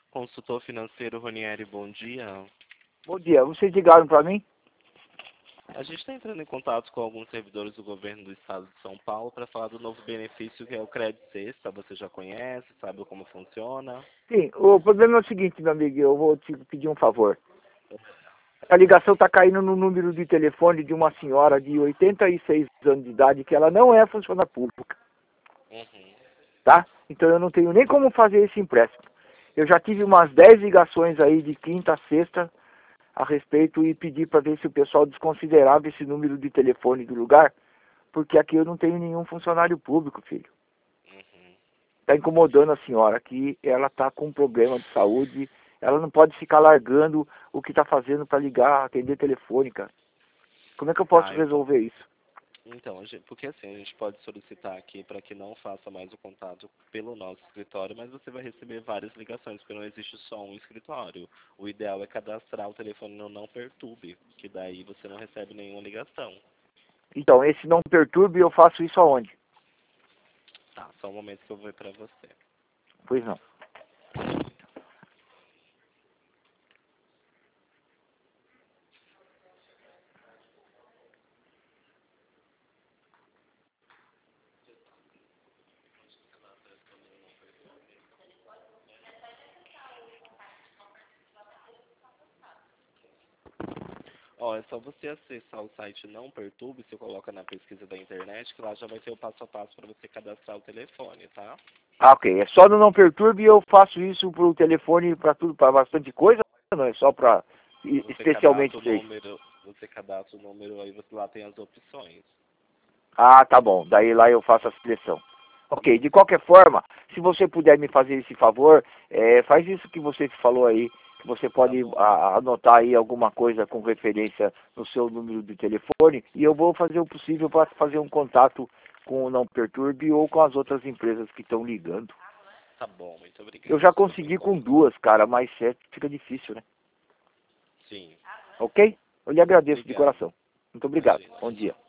Consultor financeiro Ronieri, bom dia. Bom dia, vocês ligaram para mim? A gente está entrando em contato com alguns servidores do governo do estado de São Paulo para falar do novo benefício que é o Crédito Sexta. Você já conhece, sabe como funciona? Sim, o problema é o seguinte, meu amigo, eu vou te pedir um favor. A ligação está caindo no número de telefone de uma senhora de 86 anos de idade que ela não é funcionária pública, Uhum. tá? Então eu não tenho nem como fazer esse empréstimo. Eu já tive umas 10 ligações aí de quinta a sexta a respeito e pedi para ver se o pessoal desconsiderava esse número de telefone do lugar, porque aqui eu não tenho nenhum funcionário público, filho. Uhum. Está incomodando a senhora aqui, ela está com um problema de saúde, ela não pode ficar largando o que está fazendo para ligar, atender telefone, cara. Como é que eu posso Tá, resolver isso? então, porque assim, a gente pode solicitar aqui para que não faça mais o contato pelo nosso escritório, mas você vai receber várias ligações, porque não existe só um escritório. O ideal é cadastrar o telefone no Não Perturbe, que daí você não recebe nenhuma ligação. Então, esse não perturbe, eu faço isso aonde? Tá, só um momento que eu vou ver para você. Pois não. Ó, é só você acessar o site Não Perturbe, você coloca na pesquisa da internet, que lá já vai ter o passo a passo para você cadastrar o telefone, tá? Ah, ok. É só no não perturbe e eu faço isso pro telefone para tudo, para bastante coisa, não é só para Você especialmente cadastra o pra isso. número, aí você lá tem as opções. Ah, tá bom. Daí lá eu faço a seleção. Ok, de qualquer forma, se você puder me fazer esse favor, faz isso que você falou aí, que você Tá pode bom. anotar aí alguma coisa com referência no seu número de telefone e eu vou fazer o possível para fazer um contato com o Não Perturbe ou com as outras empresas que estão ligando. Tá bom, muito obrigado. Eu já Super consegui com incômodo. 2, cara, mas 7 fica difícil, né? Sim, Ok? Eu lhe agradeço de obrigado. coração. Muito obrigado. Imagina. Bom dia.